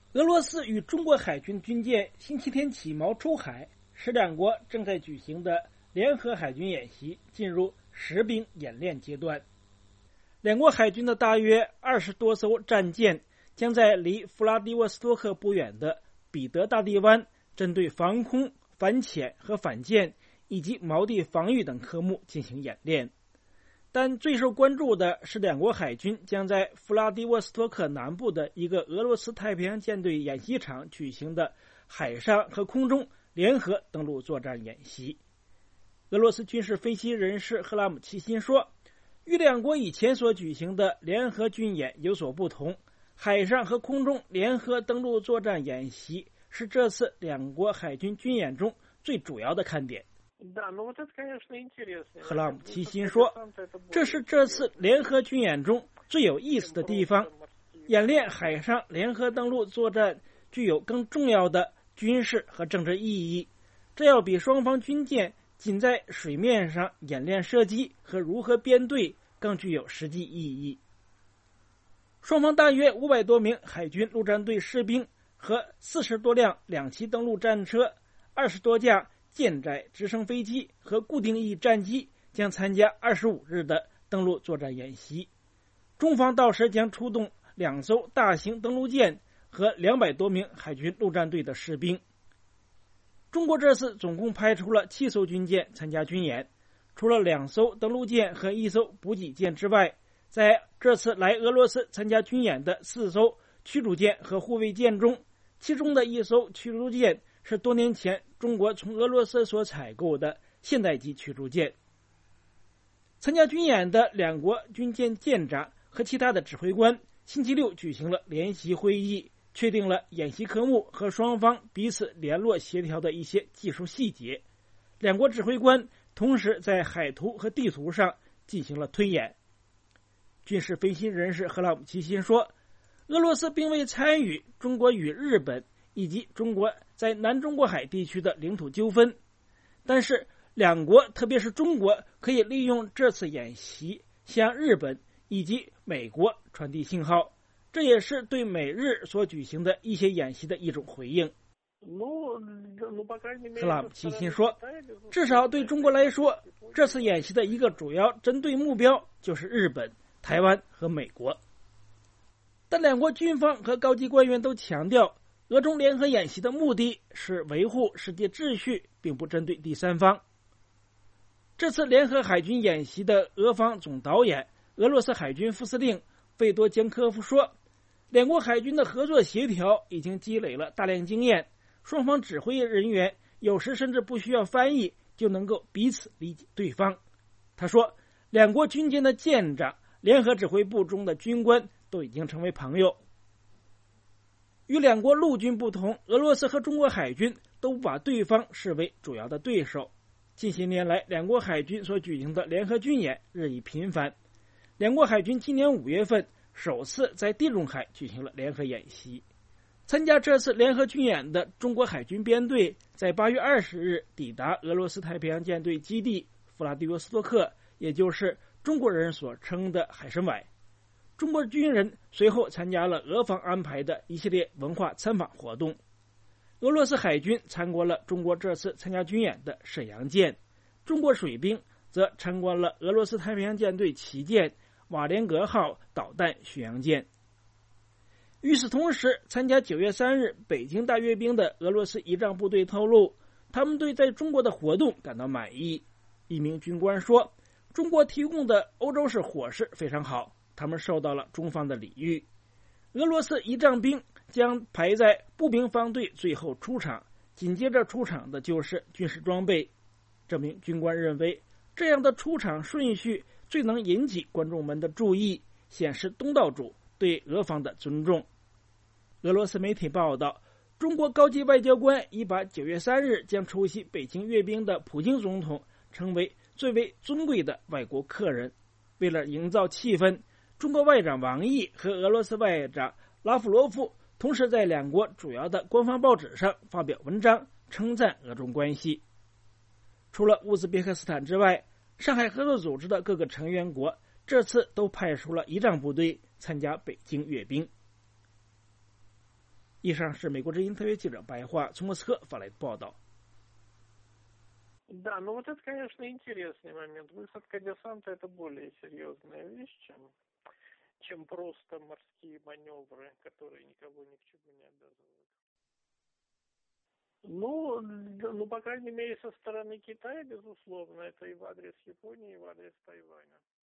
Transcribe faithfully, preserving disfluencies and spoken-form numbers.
俄罗斯与中国海军军舰星期天起锚出海，使两国正在举行的联合海军演习进入实兵演练阶段。两国海军的大约二十多艘战舰将在离弗拉迪沃斯托克不远的彼得大帝湾针对防空、反潜和反舰以及锚地防御等科目进行演练。但最受关注的是，两国海军将在弗拉迪沃斯托克南部的一个俄罗斯太平洋舰队演习场举行的海上和空中联合登陆作战演习。俄罗斯军事分析人士赫拉姆齐辛说，与两国以前所举行的联合军演有所不同，海上和空中联合登陆作战演习是这次两国海军军演中最主要的看点。赫拉姆齐辛说，这是这次联合军演中最有意思的地方。演练海上联合登陆作战具有更重要的军事和政治意义，这要比双方军舰仅在水面上演练射击和如何编队更具有实际意义。双方大约五百多名海军陆战队士兵和四十多辆两栖登陆战车、二十多架舰载直升飞机和固定翼战机将参加二十五日的登陆作战演习。中方到时将出动两艘大型登陆舰和两百多名海军陆战队的士兵。中国这次总共派出了七艘军舰参加军演，除了两艘登陆舰和一艘补给舰之外，在这次来俄罗斯参加军演的四艘驱逐舰和护卫舰中，其中的一艘驱逐舰是多年前中国从俄罗斯所采购的现代级驱逐舰。参加军演的两国军舰舰长和其他的指挥官星期六举行了联席会议，确定了演习科目和双方彼此联络协调的一些技术细节。两国指挥官同时在海图和地图上进行了推演。军事分析人士赫拉姆齐辛说，俄罗斯并未参与中国与日本以及中国在南中国海地区的领土纠纷，但是两国特别是中国可以利用这次演习向日本以及美国传递信号，这也是对美日所举行的一些演习的一种回应。赫拉姆齐辛说，至少对中国来说，这次演习的一个主要针对目标就是日本、台湾和美国。但两国军方和高级官员都强调，俄中联合演习的目的是维护世界秩序，并不针对第三方。这次联合海军演习的俄方总导演、俄罗斯海军副司令费多江科夫说，两国海军的合作协调已经积累了大量经验，双方指挥人员有时甚至不需要翻译就能够彼此理解对方。他说，两国军舰的舰长、联合指挥部中的军官都已经成为朋友。与两国陆军不同，俄罗斯和中国海军都不把对方视为主要的对手。近些年来，两国海军所举行的联合军演日益频繁。两国海军今年五月份首次在地中海举行了联合演习。参加这次联合军演的中国海军编队在八月二十日抵达俄罗斯太平洋舰队基地弗拉迪沃斯托克，也就是中国人所称的海参崴。中国军人随后参加了俄方安排的一系列文化参访活动。俄罗斯海军参观了中国这次参加军演的沈阳舰，中国水兵则参观了俄罗斯太平洋舰队旗舰瓦连格号导弹巡洋舰。与此同时，参加九月三日北京大阅兵的俄罗斯仪仗部队透露，他们对在中国的活动感到满意。一名军官说，中国提供的欧洲式伙食非常好，他们受到了中方的礼遇。俄罗斯仪仗兵将排在步兵方队最后出场，紧接着出场的就是军事装备。这名军官认为，这样的出场顺序最能引起观众们的注意，显示东道主对俄方的尊重。俄罗斯媒体报道，中国高级外交官已把九月三日将出席北京阅兵的普京总统称为最为尊贵的外国客人。为了营造气氛，中国外长王毅和俄罗斯外长拉夫罗夫同时在两国主要的官方报纸上发表文章，称赞俄中关系。除了乌兹别克斯坦之外，上海合作组织的各个成员国这次都派出了仪仗部队参加北京阅兵。 以上是美国之音特约记者白桦从莫斯科发来的报道。 Да, ну вот это, конечно, интересный момент. Высадка десанта — это более серьезная вещь, чем, чем просто морские маневры, которые никого ни к чему не обязывают. Ну, ну, по крайней мере, со стороны Китая, безусловно, это и в адрес Японии, и в адрес Тайваня.